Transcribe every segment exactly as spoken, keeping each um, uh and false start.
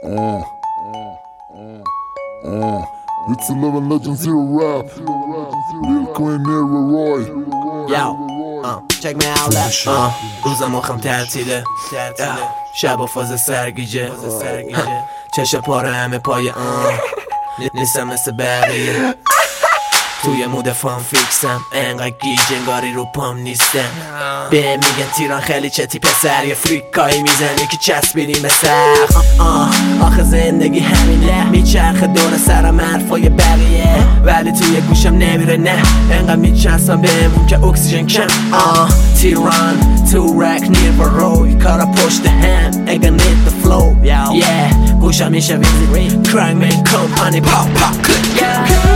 Uh, uh, it's eleven Legend Zero Rap. Lil Queen Nero Roy. Yo, uh, check me out left. uh, روزم مخم تعطیله، شب و فاز سرگیجه، چشم پاره همه پای آن نیستم مثل بقیه. توی مود فان فیکسم، انقدر گیج انگاری رو پام نیستم. به میگن تیران خیلی چتی پسر، یه فریکایی میزنی که چسبیدیم به سخت. آه آخه زندگی همینه، میچرخه دور سرم حرفای بقیه، ولی توی گوشم نمیره نه. انقدر میچسبم بهمون که اکسیژن کم. آه تیران تو رک نیر و روی کارا پشت هم، انگار نیت the flow. yeah گوشم میشه ویزی کرنگ من کمپانی پاپ پاپ کلیک.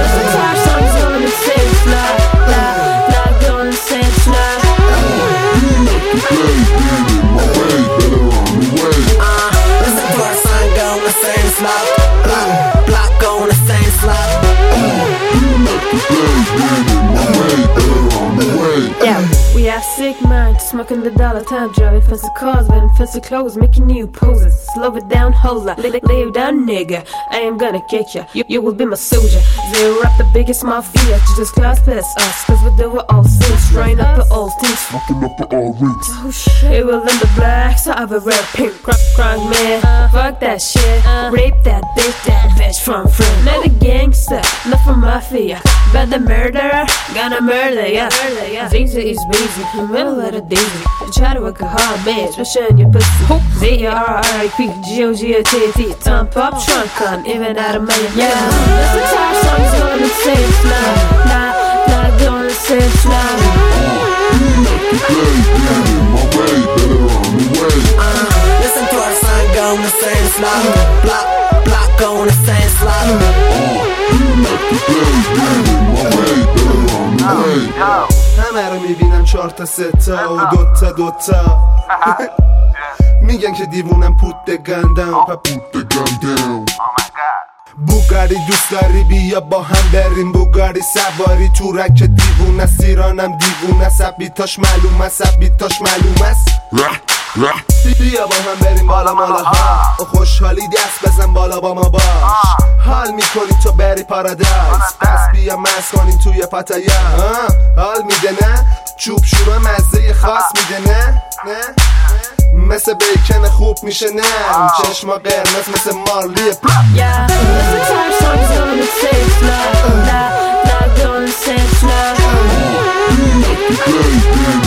We have sick minds, smoking the dollar time, driving fancy cars, wearing fancy clothes, making new poses. Slow it down, hold up, lay, lay you down, nigga. I am gonna kick ya, you, you will be my soldier. Zero up the biggest mafia, Jesus class bless us, cause we do it all since, trying up the old things, fucking up the all roots. Oh shit, it will in the black, so I have a red pink, crunk, crunk, man. Fuck that shit, rape that bitch, that bitch from friend. Not a gangster, not from mafia, but the murderer, gonna murder ya. Easy is busy, in the middle of the daisy. Try to work a hard man, especially in your pussy. Z R R I P, G O G O T T, time pop, trunk on, even out of my yeah. This entire song is going the same flow, not, not going the same flow. Uh, listen to our song going the same flow, block, block going the same flow. همه رو میبینم چهار تا سه تا و دوتا دوتا میگن که دیوونم پوت گندم Put the gun down. بوگاری دوست داری بیا با هم بریم بوگاری سواری تو رک دیوونه سیرانم دیوونه سبیتاش معلوم است سبیتاش معلوم است بیا با هم بریم بالا مالا ها و خوشحالی دست بزن بالا با ما باش حال میکنی تو بری پارادایز پس بیا مست کنیم توی پاتایا حال میده نه چوب شورا مزه خاص میده نه نه مثل بیکن خوب میشه نه چشما قرمز مثل مارلی Yeah, this entire song is going the same flow, not, not going the same flow.